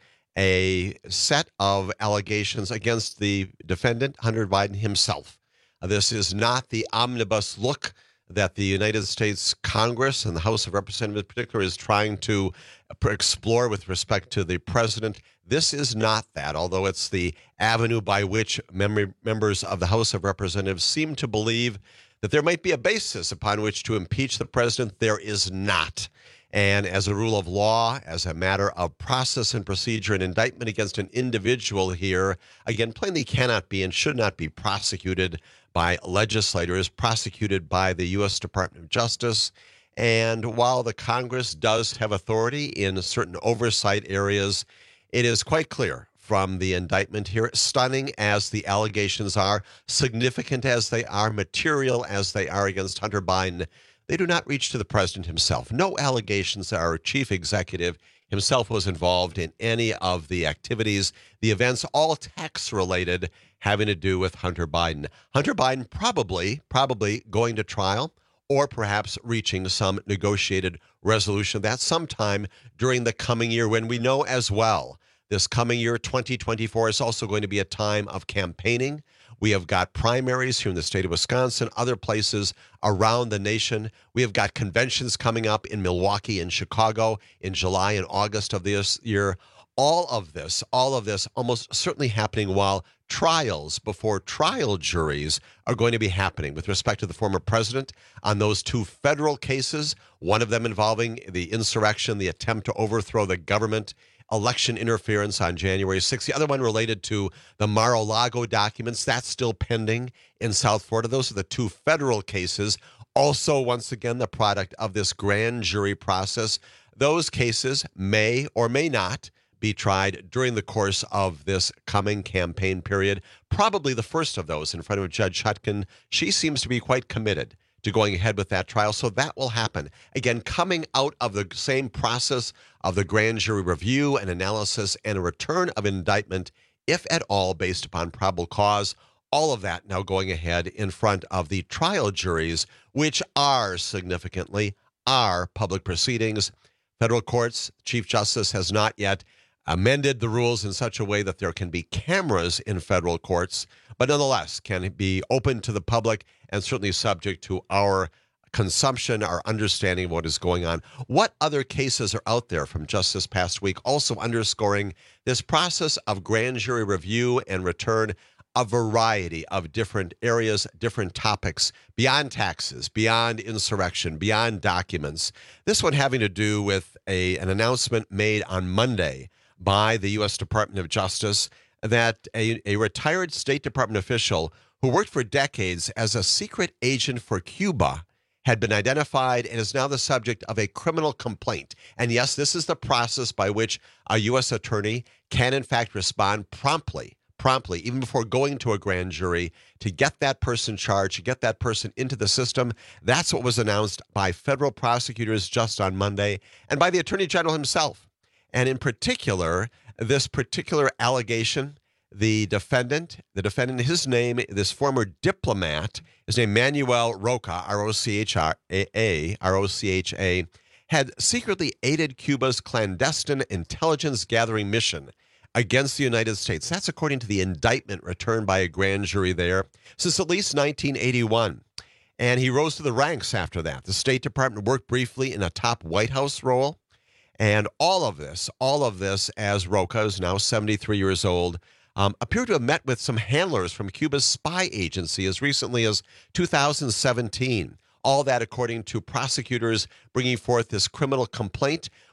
a set of allegations against the defendant, Hunter Biden himself. Uh, this is not the omnibus look that the United States Congress and the House of Representatives in particular is trying to explore with respect to the president. This is not that, although it's the avenue by which mem- members of the House of Representatives seem to believe that there might be a basis upon which to impeach the president. There is not. And as a rule of law, as a matter of process and procedure, an indictment against an individual here, again, plainly cannot be and should not be prosecuted by legislators, prosecuted by the U S Department of Justice. And while the Congress does have authority in certain oversight areas, it is quite clear from the indictment here, stunning as the allegations are, significant as they are, material as they are against Hunter Biden, they do not reach to the president himself. No allegations that our chief executive himself was involved in any of the activities, the events, all tax-related, having to do with Hunter Biden. Hunter Biden probably, probably going to trial or perhaps reaching some negotiated resolution of that sometime during the coming year, when we know as well this coming year, twenty twenty-four, is also going to be a time of campaigning. We have got primaries here in the state of Wisconsin, other places around the nation. We have got conventions coming up in Milwaukee and Chicago in July and August of this year. All of this, all of this almost certainly happening while trials before trial juries are going to be happening with respect to the former president on those two federal cases, one of them involving the insurrection, the attempt to overthrow the government, election interference on January sixth. The other one related to the Mar-a-Lago documents. That's still pending in South Florida. Those are the two federal cases. Also, once again, the product of this grand jury process. Those cases may or may not be tried during the course of this coming campaign period. Probably the first of those in front of Judge Hutkin. She seems to be quite committed to going ahead with that trial. So that will happen. Again, coming out of the same process of the grand jury review and analysis and a return of indictment, if at all, based upon probable cause. All of that now going ahead in front of the trial juries, which are significantly are public proceedings. Federal courts, Chief Justice has not yet amended the rules in such a way that there can be cameras in federal courts, but nonetheless can be open to the public and certainly subject to our consumption, our understanding of what is going on. What other cases are out there from just this past week, also underscoring this process of grand jury review and return, a variety of different areas, different topics, beyond taxes, beyond insurrection, beyond documents. This one having to do with a, an announcement made on Monday by the U S Department of Justice that a, a retired State Department official who worked for decades as a secret agent for Cuba had been identified and is now the subject of a criminal complaint. And yes, this is the process by which a U S attorney can in fact respond promptly, promptly, even before going to a grand jury, to get that person charged, to get that person into the system. That's what was announced by federal prosecutors just on Monday and by the Attorney General himself. And in particular, this particular allegation, the defendant, the defendant, his name, this former diplomat, his name Manuel Rocha, R O C H A, R O C H A, had secretly aided Cuba's clandestine intelligence gathering mission against the United States. That's according to the indictment returned by a grand jury there since at least nineteen eighty-one. And he rose to the ranks after that. The State Department worked briefly in a top White House role. And all of this, all of this, as Rocha is now seventy-three years old, um, appear to have met with some handlers from Cuba's spy agency as recently as two thousand seventeen. All that according to prosecutors bringing forth this criminal complaint,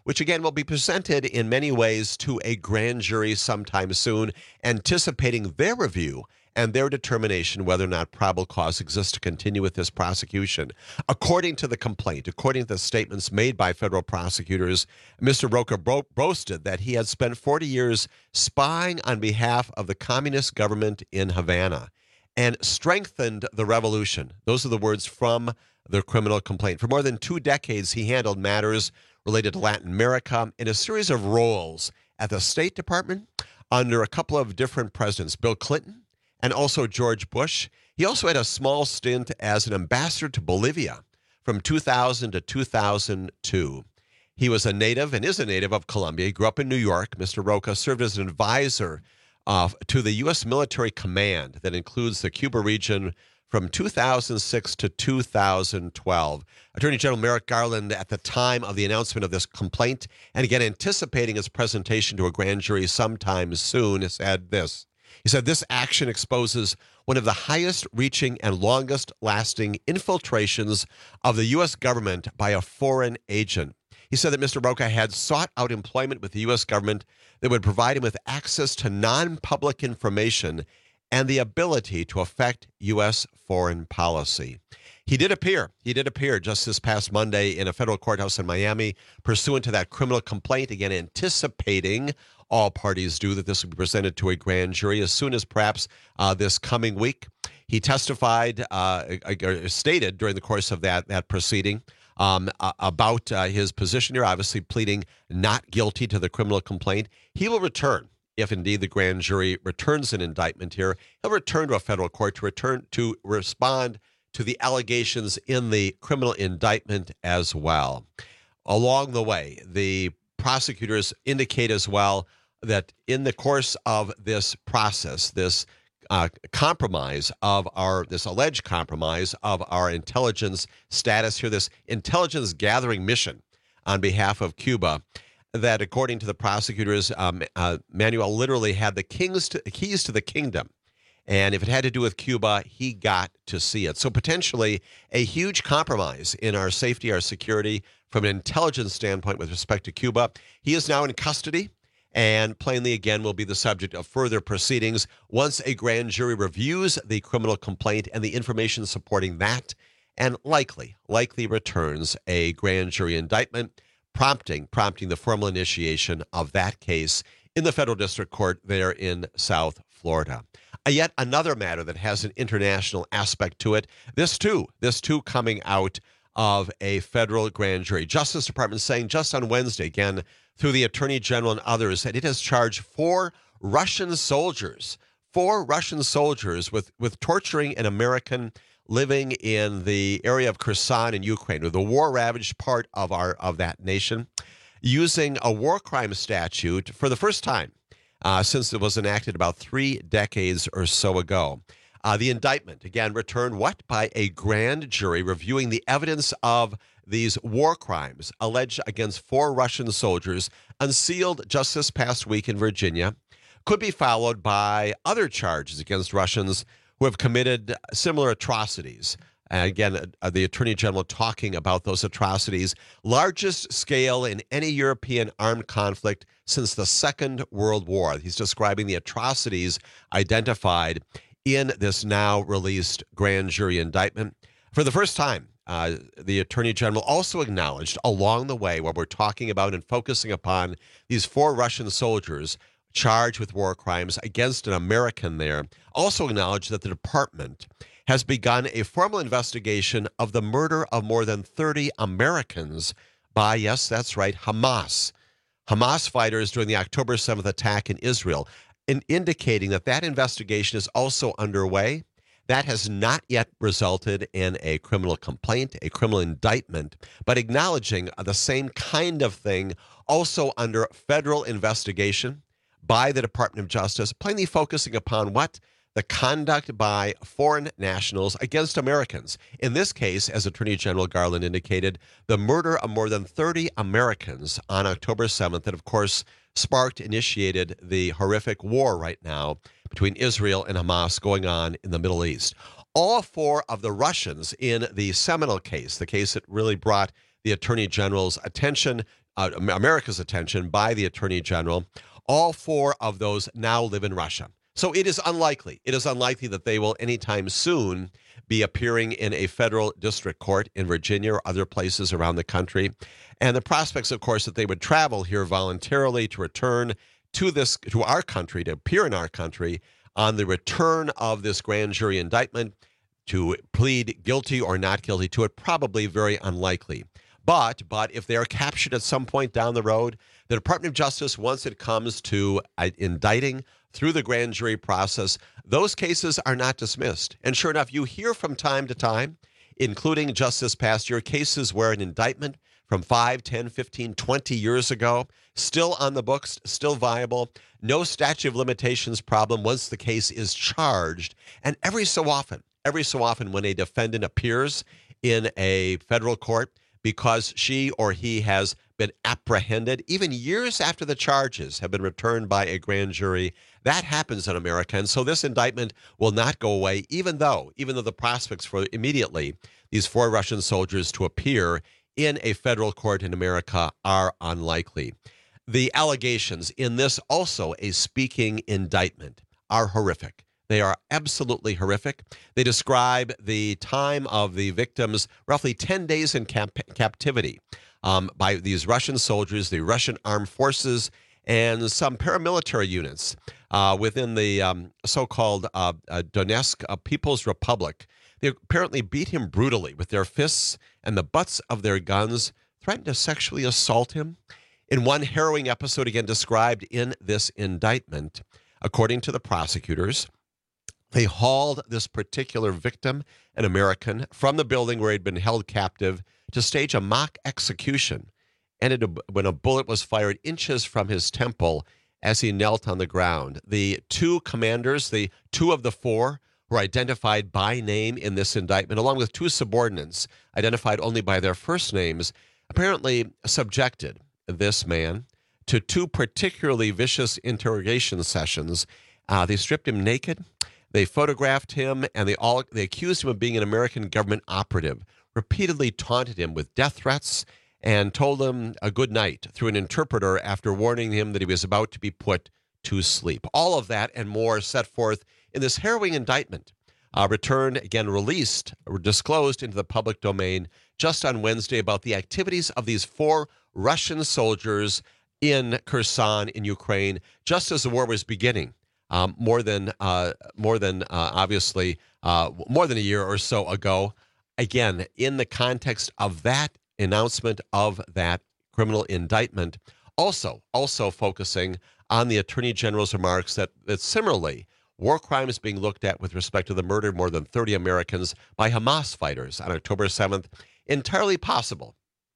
which again will be presented in many ways to a grand jury sometime soon, anticipating their review and their determination whether or not probable cause exists to continue with this prosecution. According to the complaint, according to the statements made by federal prosecutors, Mister Rocha bro- boasted that he had spent forty years spying on behalf of the communist government in Havana and strengthened the revolution. Those are the words from the criminal complaint. For more than two decades, he handled matters related to Latin America in a series of roles at the State Department under a couple of different presidents, Bill Clinton and also George Bush. He also had a small stint as an ambassador to Bolivia from two thousand to two thousand two. He was a native and is a native of Colombia. He grew up in New York. Mister Rocha served as an advisor uh, to the U S military command that includes the Cuba region from two thousand six to two thousand twelve. Attorney General Merrick Garland, at the time of the announcement of this complaint, and again anticipating its presentation to a grand jury sometime soon, said this. He said, this action exposes one of the highest reaching and longest lasting infiltrations of the U S government by a foreign agent. He said that Mister Rocha had sought out employment with the U S government that would provide him with access to non-public information and the ability to affect U S foreign policy. He did appear, he did appear just this past Monday in a federal courthouse in Miami, pursuant to that criminal complaint, again anticipating, all parties do, that this will be presented to a grand jury as soon as perhaps uh, this coming week. He testified, uh, stated during the course of that, that proceeding um, about uh, his position here, obviously pleading not guilty to the criminal complaint. He will return. If indeed the grand jury returns an indictment here, he'll return to a federal court to return to respond to the allegations in the criminal indictment as well. Along the way, the prosecutors indicate as well that in the course of this process, this uh, compromise of our, this alleged compromise of our intelligence status here, this intelligence gathering mission on behalf of Cuba, that according to the prosecutors, um, uh, Manuel literally had the kings to, keys to the kingdom. And if it had to do with Cuba, he got to see it. So potentially a huge compromise in our safety, our security from an intelligence standpoint with respect to Cuba. He is now in custody and plainly, again, will be the subject of further proceedings once a grand jury reviews the criminal complaint and the information supporting that, and likely, likely returns a grand jury indictment, prompting prompting the formal initiation of that case in the federal district court there in South Florida. Uh, yet another matter that has an international aspect to it. This too, this too coming out of a federal grand jury. Justice Department saying just on Wednesday, again, through the Attorney General and others, that it has charged four Russian soldiers, four Russian soldiers with, with torturing an American living in the area of Kherson in Ukraine, or the war-ravaged part of our of that nation, using a war crime statute for the first time uh, since it was enacted about three decades or so ago. Uh, the indictment, again, returned what? By a grand jury reviewing the evidence of these war crimes alleged against four Russian soldiers, unsealed just this past week in Virginia, could be followed by other charges against Russians who have committed similar atrocities. And again, uh, the Attorney General talking about those atrocities, largest scale in any European armed conflict since the Second World War. He's describing the atrocities identified in this now released grand jury indictment. For the first time, uh, the Attorney General also acknowledged along the way, while we're talking about and focusing upon these four Russian soldiers charged with war crimes against an American there, also acknowledged that the department has begun a formal investigation of the murder of more than thirty Americans by, yes, that's right, Hamas. Hamas fighters during the October seventh attack in Israel, in indicating that that investigation is also underway. That has not yet resulted in a criminal complaint, a criminal indictment, but acknowledging the same kind of thing also under federal investigation by the Department of Justice, plainly focusing upon what? The conduct by foreign nationals against Americans. In this case, as Attorney General Garland indicated, the murder of more than thirty Americans on October seventh that, of course, sparked, initiated the horrific war right now between Israel and Hamas going on in the Middle East. All four of the Russians in the seminal case, the case that really brought the Attorney General's attention, uh, America's attention by the Attorney General. All four of those now live in Russia. So it is unlikely. It is unlikely that they will anytime soon be appearing in a federal district court in Virginia or other places around the country. And the prospects, of course, that they would travel here voluntarily to return to this, to our country, to appear in our country on the return of this grand jury indictment, to plead guilty or not guilty to it, probably very unlikely. But, but if they are captured at some point down the road, the Department of Justice, once it comes to uh, indicting through the grand jury process, those cases are not dismissed. And sure enough, you hear from time to time, including just this past year, cases where an indictment from five, ten, fifteen, twenty years ago, still on the books, still viable, no statute of limitations problem once the case is charged. And every so often, every so often when a defendant appears in a federal court, because she or he has been apprehended, even years after the charges have been returned by a grand jury, that happens in America. And so this indictment will not go away, even though, even though the prospects for immediately these four Russian soldiers to appear in a federal court in America are unlikely. The allegations in this, also a speaking indictment, are horrific. They are absolutely horrific. They describe the time of the victims, roughly ten days in cap- captivity um, by these Russian soldiers, the Russian armed forces, and some paramilitary units uh, within the um, so-called uh, uh, Donetsk uh, People's Republic. They apparently beat him brutally with their fists and the butts of their guns, threatened to sexually assault him. In one harrowing episode, again described in this indictment, according to the prosecutors, they hauled this particular victim, an American, from the building where he'd been held captive to stage a mock execution, ended when a bullet was fired inches from his temple as he knelt on the ground. The two commanders, the two of the four, were identified by name in this indictment, along with two subordinates identified only by their first names, apparently subjected this man to two particularly vicious interrogation sessions. Uh, they stripped him naked. They photographed him, and they all they accused him of being an American government operative, repeatedly taunted him with death threats, and told him a good night through an interpreter after warning him that he was about to be put to sleep. All of that and more set forth in this harrowing indictment, uh, returned, again released, or disclosed into the public domain just on Wednesday about the activities of these four Russian soldiers in Kherson in Ukraine, just as the war was beginning. Um, more than, uh, more than uh, obviously, uh, more than a year or so ago. Again, in the context of that announcement of that criminal indictment, also, also focusing on the Attorney General's remarks that, that similarly, war crimes being looked at with respect to the murder of more than thirty Americans by Hamas fighters on October seventh, entirely possible,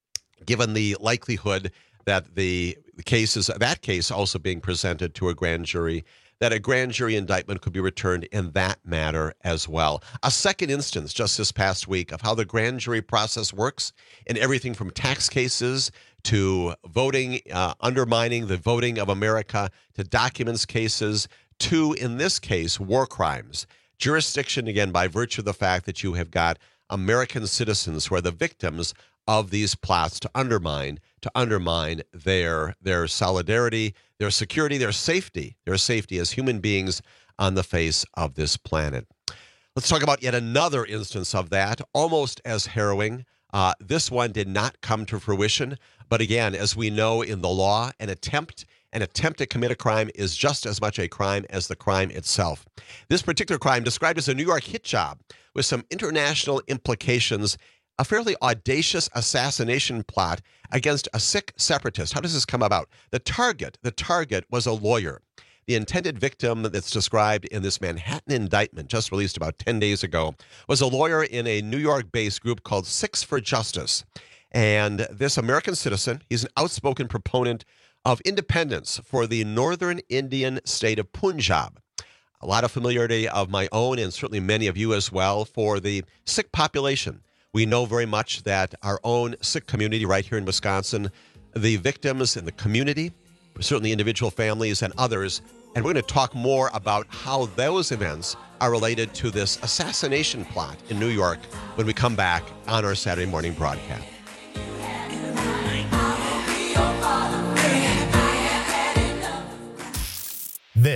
given the likelihood that the cases, that case also being presented to a grand jury, that a grand jury indictment could be returned in that matter as well. A second instance just this past week of how the grand jury process works in everything from tax cases to voting, uh, undermining the voting of America, to documents cases, to, in this case, war crimes. Jurisdiction, again, by virtue of the fact that you have got American citizens who are the victims of these plots to undermine, to undermine their their solidarity, their security, their safety, their safety as human beings on the face of this planet. Let's talk about yet another instance of that, almost as harrowing. Uh, this one did not come to fruition, but again, as we know in the law, an attempt an attempt to commit a crime is just as much a crime as the crime itself. This particular crime, described as a New York hit job with some international implications, a fairly audacious assassination plot against a Sikh separatist. How does this come about? The target, the target was a lawyer. The intended victim that's described in this Manhattan indictment, just released about ten days ago, was a lawyer in a New York-based group called Sikhs for Justice. And this American citizen, he's an outspoken proponent of independence for the northern Indian state of Punjab. A lot of familiarity of my own, and certainly many of you as well, for the Sikh population. We know very much that our own Sikh community right here in Wisconsin, the victims in the community, certainly individual families and others, and we're going to talk more about how those events are related to this assassination plot in New York when we come back on our Saturday morning broadcast.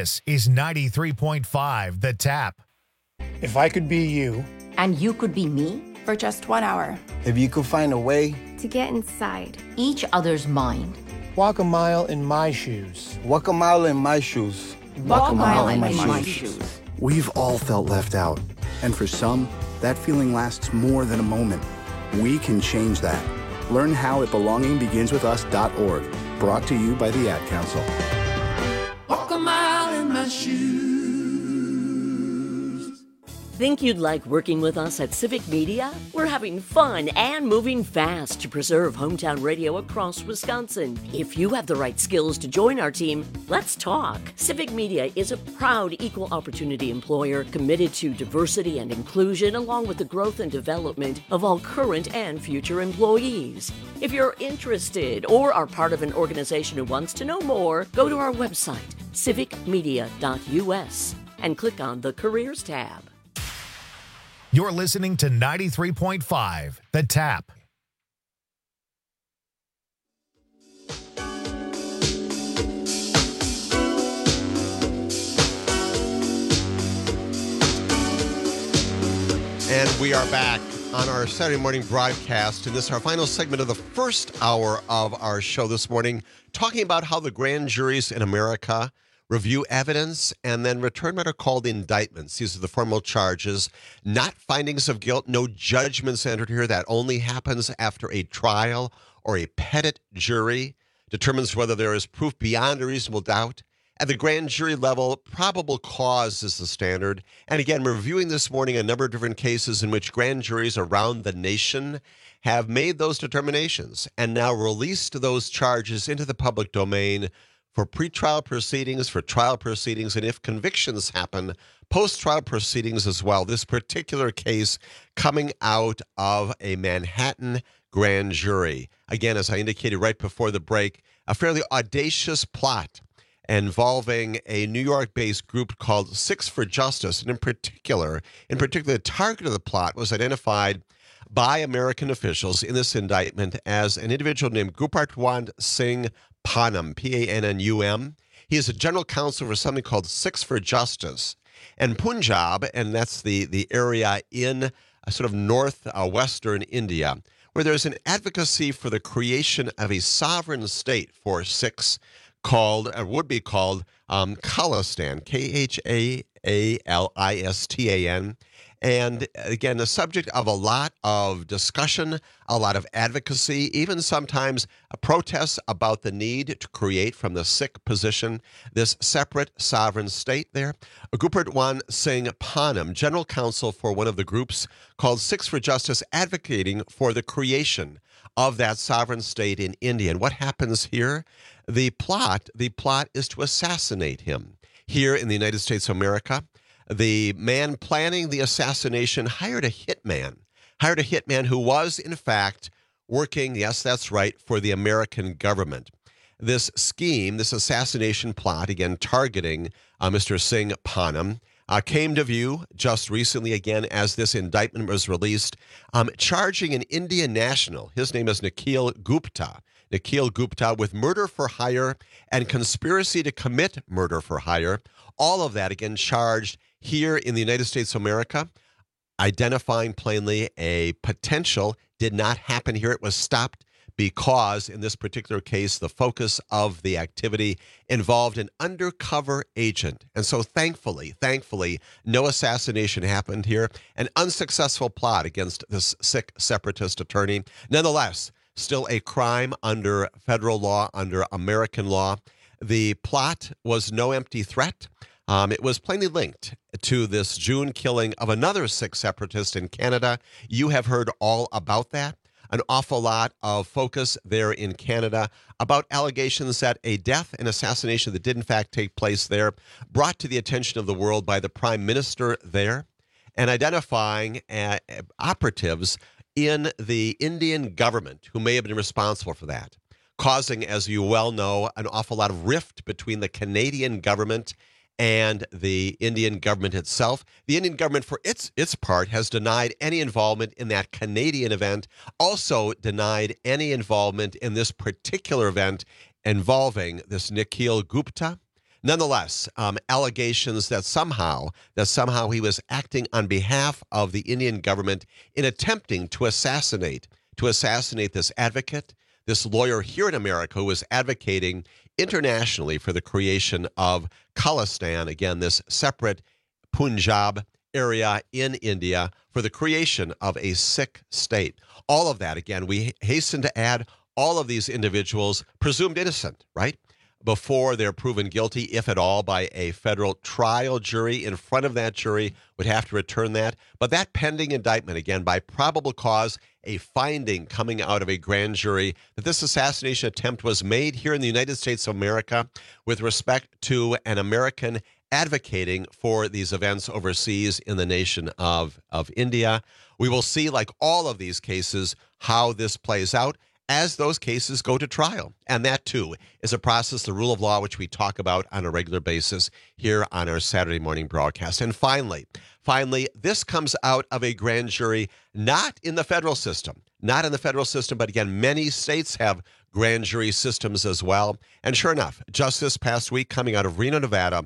This is ninety-three point five The Tap. If I could be you. And you could be me for just one hour. If you could find a way to get inside each other's mind. Walk a mile in my shoes. Walk a mile in my shoes. Walk, Walk a mile, mile in, in my, my shoes. shoes. We've all felt left out. And for some, that feeling lasts more than a moment. We can change that. Learn how at belonging begins with us dot org. Brought to you by the Ad Council. Walk a mile in my shoes. Think you'd like working with us at Civic Media? We're having fun and moving fast to preserve hometown radio across Wisconsin. If you have the right skills to join our team, let's talk. Civic Media is a proud equal opportunity employer committed to diversity and inclusion, along with the growth and development of all current and future employees. If you're interested or are part of an organization who wants to know more, go to our website, civic media dot u s, and click on the Careers tab. You're listening to ninety-three point five The Tap. And we are back on our Saturday morning broadcast, and this is our final segment of the first hour of our show this morning, talking about how the grand juries in America review evidence and then return what are called indictments. These are the formal charges, not findings of guilt, no judgments entered here. That only happens after a trial or a petit jury determines whether there is proof beyond a reasonable doubt. At the grand jury level, probable cause is the standard. And again, we're reviewing this morning a number of different cases in which grand juries around the nation have made those determinations and now released those charges into the public domain for pretrial proceedings, for trial proceedings, and if convictions happen, post-trial proceedings as well. This particular case coming out of a Manhattan grand jury. Again, as I indicated right before the break, a fairly audacious plot involving a New York-based group called Six for Justice. And in particular, in particular, the target of the plot was identified by American officials in this indictment as an individual named Gurpratwant Singh Panum, P A N N U M. He is a general counsel for something called Six for Justice. And Punjab, and that's the, the area in uh, sort of northwestern uh, India, where there's an advocacy for the creation of a sovereign state for Sikhs called, or would be called, um, Khalistan, K H A A L I S T A N. And again, the subject of a lot of discussion, a lot of advocacy, even sometimes protests about the need to create from the Sikh position this separate sovereign state there. Gurpratwant Singh Panum, general counsel for one of the groups called Six for Justice, advocating for the creation of that sovereign state in India. And what happens here? The plot, the plot is to assassinate him here in the United States of America. The man planning the assassination hired a hitman, hired a hitman who was, in fact, working, yes, that's right, for the American government. This scheme, this assassination plot, again, targeting uh, Mister Singh Panum, uh, came to view just recently, again, as this indictment was released, um, charging an Indian national. His name is Nikhil Gupta. Nikhil Gupta with murder for hire and conspiracy to commit murder for hire. All of that, again, charged here in the United States of America, identifying plainly a potential, did not happen here. It was stopped because, in this particular case, the focus of the activity involved an undercover agent. And so thankfully, thankfully, no assassination happened here. An unsuccessful plot against this Sikh separatist attorney. Nonetheless, still a crime under federal law, under American law. The plot was no empty threat. Um, it was plainly linked to this June killing of another Sikh separatist in Canada. You have heard all about that. An awful lot of focus there in Canada about allegations that a death and assassination that did in fact take place there, brought to the attention of the world by the prime minister there, and identifying uh, operatives in the Indian government who may have been responsible for that, causing, as you well know, an awful lot of rift between the Canadian government and the Indian government itself. The Indian government, for its its part, has denied any involvement in that Canadian event, also denied any involvement in this particular event involving this Nikhil Gupta. Nonetheless, um, allegations that somehow that somehow he was acting on behalf of the Indian government in attempting to assassinate to assassinate this advocate, this lawyer here in America who was advocating internationally for the creation of Khalistan, again, this separate Punjab area in India, for the creation of a Sikh state. All of that, again, we hasten to add, all of these individuals presumed innocent, right? Before they're proven guilty, if at all, by a federal trial jury. In front of that jury would have to return that. But that pending indictment, again, by probable cause, a finding coming out of a grand jury that this assassination attempt was made here in the United States of America with respect to an American advocating for these events overseas in the nation of, of India. We will see, like all of these cases, how this plays out as those cases go to trial. And that, too, is a process, the rule of law, which we talk about on a regular basis here on our Saturday morning broadcast. And finally, finally, this comes out of a grand jury, not in the federal system, not in the federal system, but again, many states have grand jury systems as well. And sure enough, just this past week, coming out of Reno, Nevada,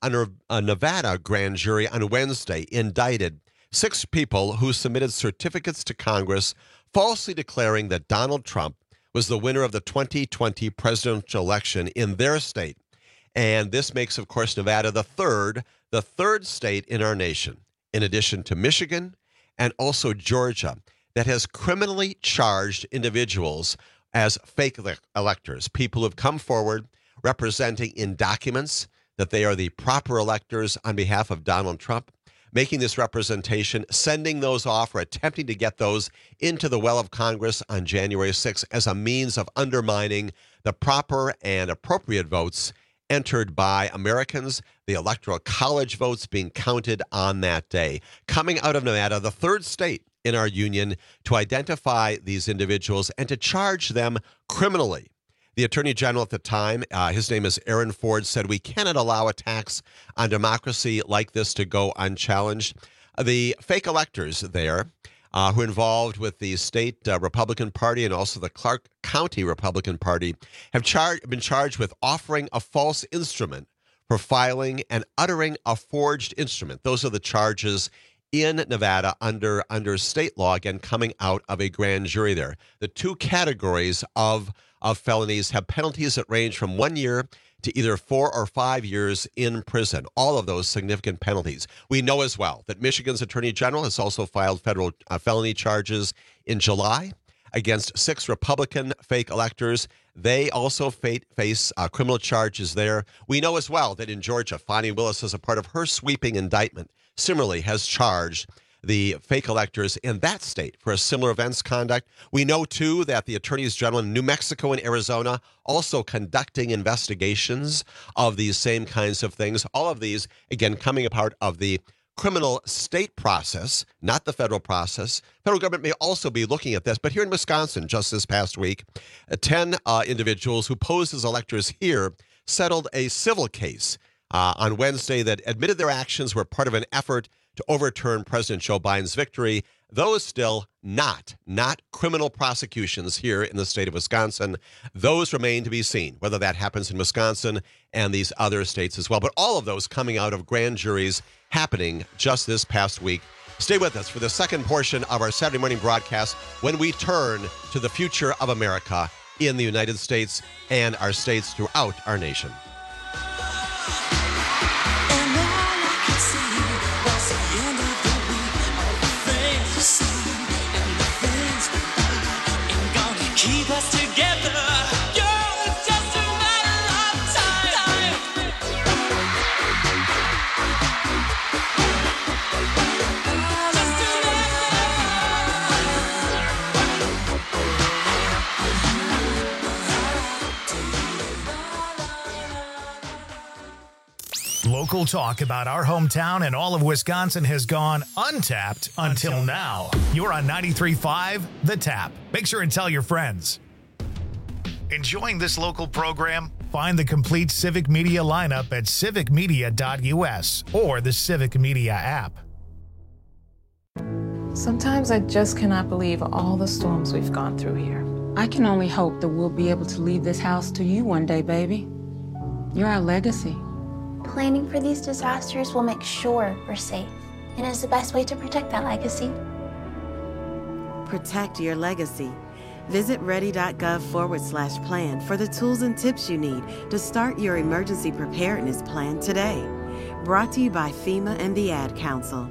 a Nevada grand jury on Wednesday indicted six people who submitted certificates to Congress falsely declaring that Donald Trump was the winner of the twenty twenty presidential election in their state. And this makes, of course, Nevada the third, the third state in our nation, in addition to Michigan and also Georgia, that has criminally charged individuals as fake electors, people who have come forward representing in documents that they are the proper electors on behalf of Donald Trump, making this representation, sending those off or attempting to get those into the well of Congress on January sixth as a means of undermining the proper and appropriate votes entered by Americans, the Electoral College votes being counted on that day. Coming out of Nevada, the third state in our union, to identify these individuals and to charge them criminally. The Attorney General at the time, uh, his name is Aaron Ford, said we cannot allow attacks on democracy like this to go unchallenged. The fake electors there, uh, who are involved with the state uh, Republican Party and also the Clark County Republican Party, have char- been charged with offering a false instrument for filing and uttering a forged instrument. Those are the charges in Nevada under, under state law, again, coming out of a grand jury there. The two categories of of felonies have penalties that range from one year to either four or five years in prison. All of those significant penalties. We know as well that Michigan's Attorney General has also filed federal uh, felony charges in July against six Republican fake electors. They also face uh, criminal charges there. We know as well that in Georgia, Fani Willis, as a part of her sweeping indictment, similarly has charged the fake electors in that state for a similar offense conduct. We know, too, that the attorneys general in New Mexico and Arizona also conducting investigations of these same kinds of things. All of these, again, coming a part of the criminal state process, not the federal process. Federal government may also be looking at this. But here in Wisconsin, just this past week, uh, ten uh, individuals who posed as electors here settled a civil case uh, on Wednesday that admitted their actions were part of an effort to overturn President Joe Biden's victory. Those still not, not criminal prosecutions here in the state of Wisconsin. Those remain to be seen, whether that happens in Wisconsin and these other states as well. But all of those coming out of grand juries happening just this past week. Stay with us for the second portion of our Saturday morning broadcast when we turn to the future of America in the United States and our states throughout our nation. Keep us together. You're just a matter of time. Local talk about our hometown and all of Wisconsin has gone untapped until, until now. You're on ninety-three point five The Tap. Make sure and tell your friends. Enjoying this local program? Find the complete Civic Media lineup at civic media dot u s or the Civic Media app. Sometimes I just cannot believe all the storms we've gone through here. I can only hope that we'll be able to leave this house to you one day, baby. You're our legacy. Planning for these disasters will make sure we're safe and is the best way to protect that legacy. Protect your legacy. Visit ready.gov forward slash plan for the tools and tips you need to start your emergency preparedness plan today. Brought to you by FEMA and the Ad Council.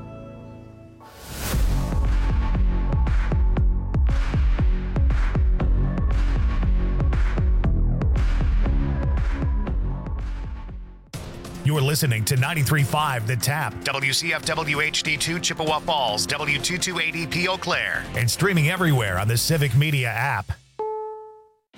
You're listening to ninety-three point five The Tap, W C F W H D two Chippewa Falls, W two two eight E P Eau Claire, and streaming everywhere on the Civic Media app.